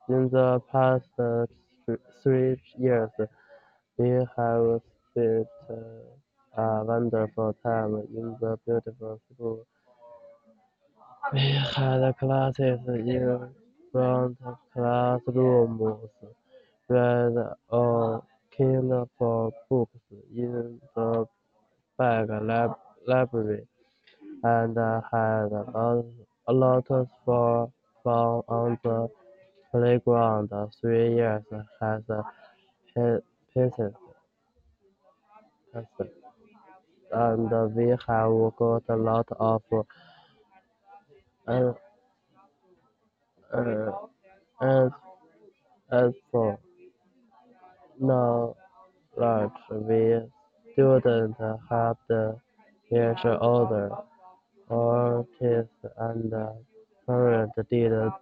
In the past 3 years, we have spent a wonderful time in the beautiful school. We had classes in front classrooms, read or came for books in the back library, and had a lot of fun on the playground. 3 years has passed, and we have got a lot of uh, uh, as as for knowledge, we students have each other. Artists and parents did